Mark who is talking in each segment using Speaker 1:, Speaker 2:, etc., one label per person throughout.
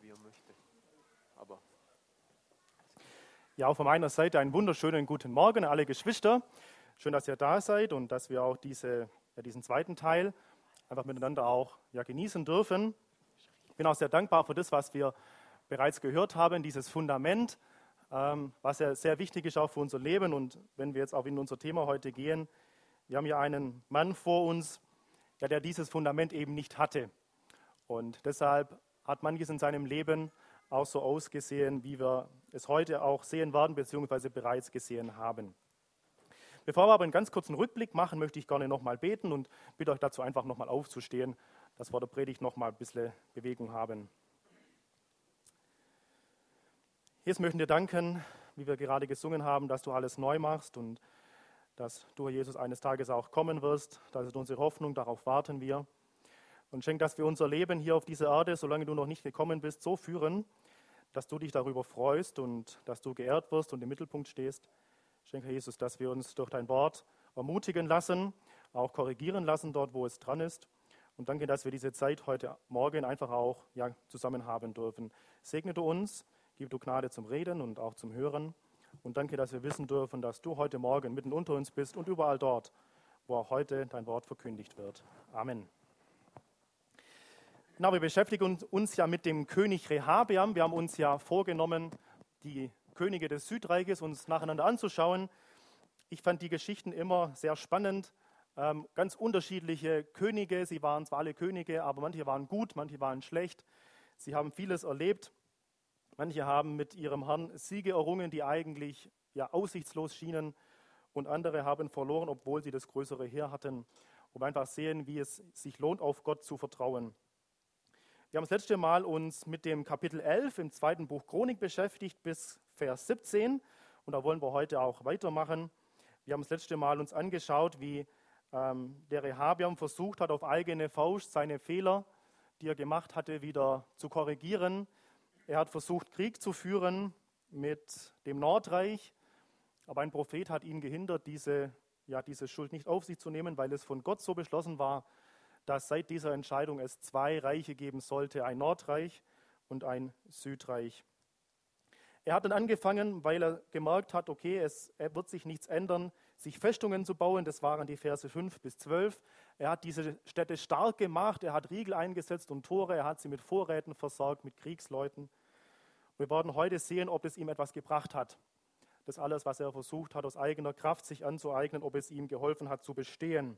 Speaker 1: wie er möchte. Aber
Speaker 2: Ja, auch von meiner Seite einen wunderschönen guten Morgen an alle Geschwister. Schön, dass ihr da seid und dass wir auch diesen zweiten Teil einfach miteinander auch genießen dürfen. Ich bin auch sehr dankbar für das, was wir bereits gehört haben, dieses Fundament, was ja sehr wichtig ist auch für unser Leben. Und wenn wir jetzt auch in unser Thema heute gehen, wir haben ja einen Mann vor uns, der dieses Fundament eben nicht hatte. Und deshalb hat manches in seinem Leben auch so ausgesehen, wie wir es heute auch sehen werden, beziehungsweise bereits gesehen haben. Bevor wir aber einen ganz kurzen Rückblick machen, möchte ich gerne nochmal beten und bitte euch dazu einfach nochmal aufzustehen, dass wir der Predigt nochmal ein bisschen Bewegung haben. Jesus, möchten dir danken, wie wir gerade gesungen haben, dass du alles neu machst und dass du, Herr Jesus, eines Tages auch kommen wirst. Das ist unsere Hoffnung, darauf warten wir. Und schenk, dass wir unser Leben hier auf dieser Erde, solange du noch nicht gekommen bist, so führen, dass du dich darüber freust und dass du geehrt wirst und im Mittelpunkt stehst. Schenk, Herr Jesus, dass wir uns durch dein Wort ermutigen lassen, auch korrigieren lassen dort, wo es dran ist. Und danke, dass wir diese Zeit heute Morgen einfach auch zusammen haben dürfen. Segne du uns, gib du Gnade zum Reden und auch zum Hören. Und danke, dass wir wissen dürfen, dass du heute Morgen mitten unter uns bist und überall dort, wo auch heute dein Wort verkündigt wird. Amen. Genau, wir beschäftigen uns ja mit dem König Rehabeam. Wir haben uns ja vorgenommen, die Könige des Südreiches uns nacheinander anzuschauen. Ich fand die Geschichten immer sehr spannend. Ganz unterschiedliche Könige. Sie waren zwar alle Könige, aber manche waren gut, manche waren schlecht. Sie haben vieles erlebt. Manche haben mit ihrem Herrn Siege errungen, die eigentlich aussichtslos schienen. Und andere haben verloren, obwohl sie das größere Heer hatten. Und wir einfach sehen, wie es sich lohnt, auf Gott zu vertrauen. Wir haben das letzte Mal uns mit dem Kapitel 11 im zweiten Buch Chronik beschäftigt bis Vers 17 und da wollen wir heute auch weitermachen. Wir haben das letzte Mal uns angeschaut, wie der Rehabeam versucht hat, auf eigene Faust seine Fehler, die er gemacht hatte, wieder zu korrigieren. Er hat versucht, Krieg zu führen mit dem Nordreich, aber ein Prophet hat ihn gehindert, diese Schuld nicht auf sich zu nehmen, weil es von Gott so beschlossen war, dass seit dieser Entscheidung es zwei Reiche geben sollte, ein Nordreich und ein Südreich. Er hat dann angefangen, weil er gemerkt hat, okay, er wird sich nichts ändern, sich Festungen zu bauen. Das waren die Verse 5 bis 12. Er hat diese Städte stark gemacht, er hat Riegel eingesetzt und Tore, er hat sie mit Vorräten versorgt, mit Kriegsleuten. Wir werden heute sehen, ob es ihm etwas gebracht hat. Das alles, was er versucht hat, aus eigener Kraft sich anzueignen, ob es ihm geholfen hat, zu bestehen.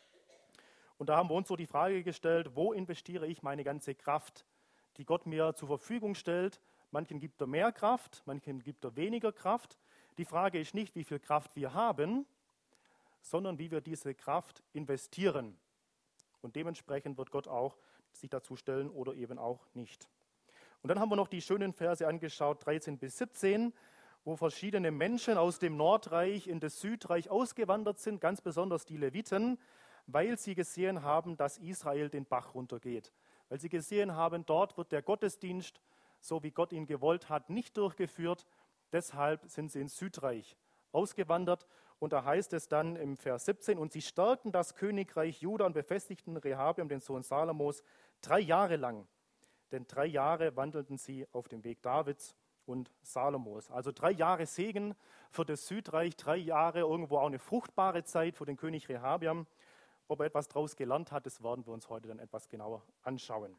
Speaker 2: Und da haben wir uns so die Frage gestellt, wo investiere ich meine ganze Kraft, die Gott mir zur Verfügung stellt? Manchen gibt er mehr Kraft, manchen gibt er weniger Kraft. Die Frage ist nicht, wie viel Kraft wir haben, sondern wie wir diese Kraft investieren. Und dementsprechend wird Gott auch sich dazu stellen oder eben auch nicht. Und dann haben wir noch die schönen Verse angeschaut, 13 bis 17, wo verschiedene Menschen aus dem Nordreich in das Südreich ausgewandert sind, ganz besonders die Leviten, weil sie gesehen haben, dass Israel den Bach runtergeht. Weil sie gesehen haben, dort wird der Gottesdienst, so wie Gott ihn gewollt hat, nicht durchgeführt. Deshalb sind sie ins Südreich ausgewandert. Und da heißt es dann im Vers 17, und sie stärkten das Königreich Juda und befestigten Rehabeam, den Sohn Salomos, 3 Jahre lang. Denn 3 Jahre wandelten sie auf dem Weg Davids und Salomos. Also 3 Jahre Segen für das Südreich, 3 Jahre irgendwo auch eine fruchtbare Zeit für den König Rehabeam. Ob er etwas daraus gelernt hat, das werden wir uns heute dann etwas genauer anschauen.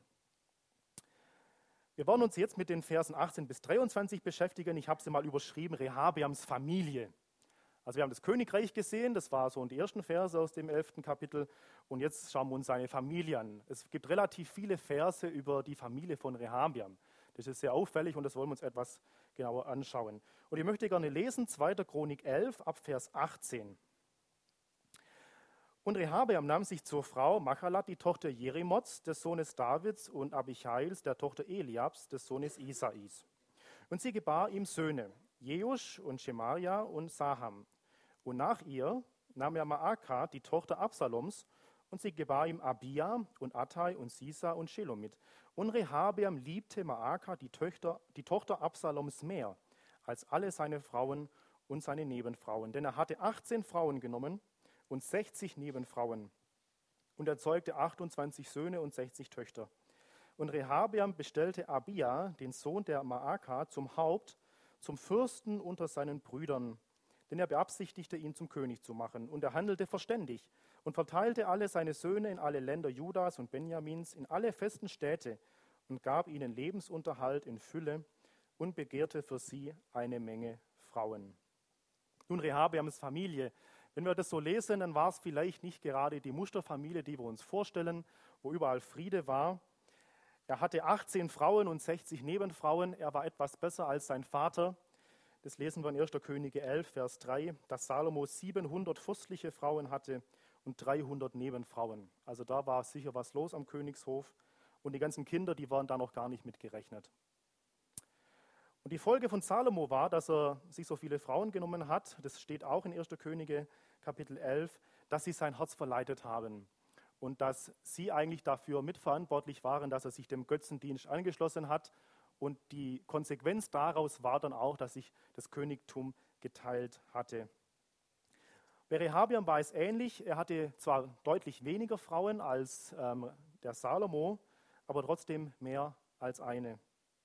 Speaker 2: Wir wollen uns jetzt mit den Versen 18 bis 23 beschäftigen. Ich habe sie mal überschrieben, Rehabeams Familie. Also wir haben das Königreich gesehen, das war so in die ersten Verse aus dem 11. Kapitel. Und jetzt schauen wir uns seine Familie an. Es gibt relativ viele Verse über die Familie von Rehabeam. Das ist sehr auffällig und das wollen wir uns etwas genauer anschauen. Und ich möchte gerne lesen, 2. Chronik 11 ab Vers 18. Und Rehabeam nahm sich zur Frau Machalat, die Tochter Jerimots, des Sohnes Davids, und Abichails, der Tochter Eliabs, des Sohnes Isais. Und sie gebar ihm Söhne, Jeusch und Schemaria und Saham. Und nach ihr nahm er Maaka, die Tochter Absaloms, und sie gebar ihm Abia und Attai und Sisa und Shelomit. Und Rehabeam liebte Maaka, die Tochter Absaloms, mehr als alle seine Frauen und seine Nebenfrauen. Denn er hatte 18 Frauen genommen und 60 Nebenfrauen. Und er zeugte 28 Söhne und 60 Töchter. Und Rehabeam bestellte Abia, den Sohn der Maaka, zum Haupt, zum Fürsten unter seinen Brüdern, denn er beabsichtigte, ihn zum König zu machen. Und er handelte verständig und verteilte alle seine Söhne in alle Länder Judas und Benjamins, in alle festen Städte und gab ihnen Lebensunterhalt in Fülle und begehrte für sie eine Menge Frauen. Nun, Rehabeams Familie, wenn wir das so lesen, dann war es vielleicht nicht gerade die Musterfamilie, die wir uns vorstellen, wo überall Friede war. Er hatte 18 Frauen und 60 Nebenfrauen. Er war etwas besser als sein Vater. Das lesen wir in 1. Könige 11, Vers 3, dass Salomo 700 fürstliche Frauen hatte und 300 Nebenfrauen. Also da war sicher was los am Königshof. Und die ganzen Kinder, die waren da noch gar nicht mitgerechnet. Und die Folge von Salomo war, dass er sich so viele Frauen genommen hat. Das steht auch in 1. Könige Kapitel 11, dass sie sein Herz verleitet haben. Und dass sie eigentlich dafür mitverantwortlich waren, dass er sich dem Götzendienst angeschlossen hat. Und die Konsequenz daraus war dann auch, dass sich das Königtum geteilt hatte. Bei Rehabeam war es ähnlich. Er hatte zwar deutlich weniger Frauen als der Salomo, aber trotzdem mehr als eine.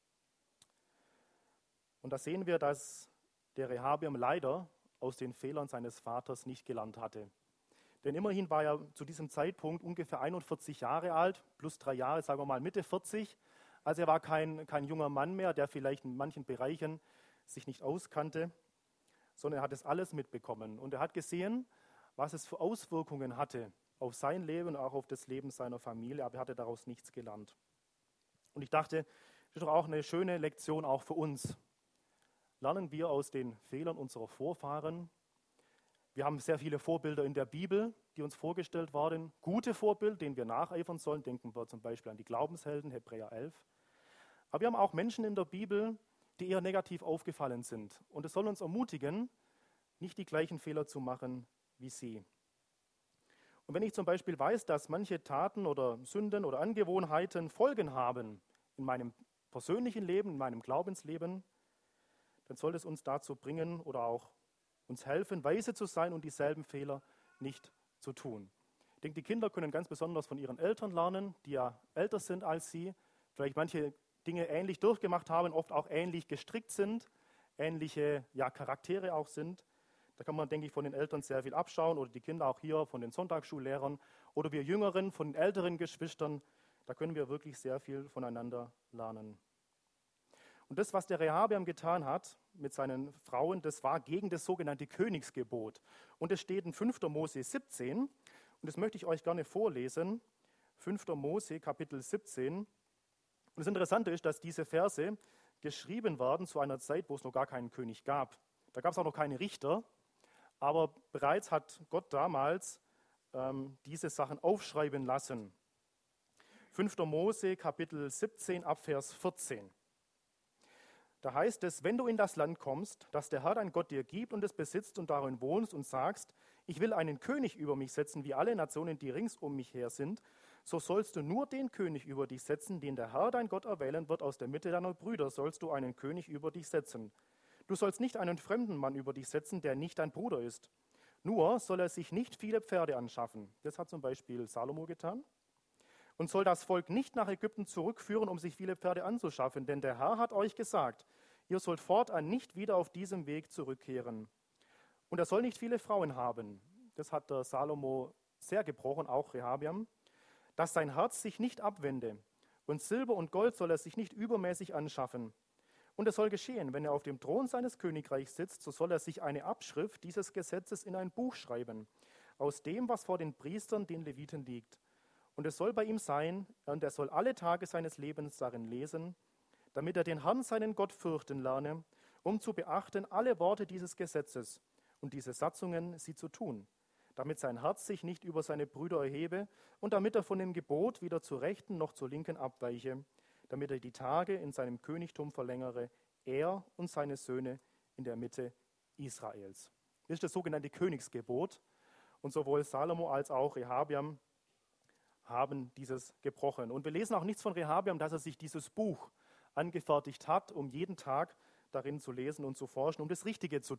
Speaker 2: Und da sehen wir, dass der Rehabeam leider aus den Fehlern seines Vaters nicht gelernt hatte. Denn immerhin war er zu diesem Zeitpunkt ungefähr 41 Jahre alt, plus 3 Jahre, sagen wir mal Mitte 40. Also er war kein junger Mann mehr, der vielleicht in manchen Bereichen sich nicht auskannte, sondern er hat es alles mitbekommen. Und er hat gesehen, was es für Auswirkungen hatte auf sein Leben und auch auf das Leben seiner Familie, aber er hatte daraus nichts gelernt. Und ich dachte, das ist doch auch eine schöne Lektion auch für uns. Lernen wir aus den Fehlern unserer Vorfahren. Wir haben sehr viele Vorbilder in der Bibel, die uns vorgestellt waren. Gute Vorbilder, denen wir nacheifern sollen. Denken wir zum Beispiel an die Glaubenshelden, Hebräer 11. Aber wir haben auch Menschen in der Bibel, die eher negativ aufgefallen sind. Und es soll uns ermutigen, nicht die gleichen Fehler zu machen wie sie. Und wenn ich zum Beispiel weiß, dass manche Taten oder Sünden oder Angewohnheiten Folgen haben in meinem persönlichen Leben, in meinem Glaubensleben, dann soll es uns dazu bringen oder auch uns helfen, weise zu sein und dieselben Fehler nicht zu tun. Ich denke, die Kinder können ganz besonders von ihren Eltern lernen, die ja älter sind als sie, vielleicht manche Dinge ähnlich durchgemacht haben, oft auch ähnlich gestrickt sind, ähnliche Charaktere auch sind. Da kann man, denke ich, von den Eltern sehr viel abschauen oder die Kinder auch hier von den Sonntagsschullehrern oder wir Jüngeren von den älteren Geschwistern. Da können wir wirklich sehr viel voneinander lernen. Und das, was der Rehabeam getan hat mit seinen Frauen, das war gegen das sogenannte Königsgebot. Und es steht in 5. Mose 17, und das möchte ich euch gerne vorlesen. 5. Mose, Kapitel 17. Und das Interessante ist, dass diese Verse geschrieben werden zu einer Zeit, wo es noch gar keinen König gab. Da gab es auch noch keine Richter, aber bereits hat Gott damals diese Sachen aufschreiben lassen. 5. Mose, Kapitel 17, ab Vers 14. Da heißt es, wenn du in das Land kommst, das der Herr dein Gott dir gibt und es besitzt und darin wohnst und sagst, ich will einen König über mich setzen, wie alle Nationen, die rings um mich her sind, so sollst du nur den König über dich setzen, den der Herr dein Gott erwählen wird. Aus der Mitte deiner Brüder sollst du einen König über dich setzen. Du sollst nicht einen fremden Mann über dich setzen, der nicht dein Bruder ist. Nur soll er sich nicht viele Pferde anschaffen. Das hat zum Beispiel Salomo getan. Und soll das Volk nicht nach Ägypten zurückführen, um sich viele Pferde anzuschaffen. Denn der Herr hat euch gesagt, ihr sollt fortan nicht wieder auf diesem Weg zurückkehren. Und er soll nicht viele Frauen haben. Das hat der Salomo sehr gebrochen, auch Rehabeam. Dass sein Herz sich nicht abwende. Und Silber und Gold soll er sich nicht übermäßig anschaffen. Und es soll geschehen, wenn er auf dem Thron seines Königreichs sitzt, so soll er sich eine Abschrift dieses Gesetzes in ein Buch schreiben, aus dem, was vor den Priestern, den Leviten liegt. Und es soll bei ihm sein, und er soll alle Tage seines Lebens darin lesen, damit er den Herrn, seinen Gott, fürchten lerne, um zu beachten alle Worte dieses Gesetzes und diese Satzungen, sie zu tun, damit sein Herz sich nicht über seine Brüder erhebe und damit er von dem Gebot weder zur Rechten noch zur Linken abweiche, damit er die Tage in seinem Königtum verlängere, er und seine Söhne in der Mitte Israels. Das ist das sogenannte Königsgebot. Und sowohl Salomo als auch Rehabeam haben dieses gebrochen. Und wir lesen auch nichts von Rehabeam, dass er sich dieses Buch angefertigt hat, um jeden Tag darin zu lesen und zu forschen, um das Richtige zu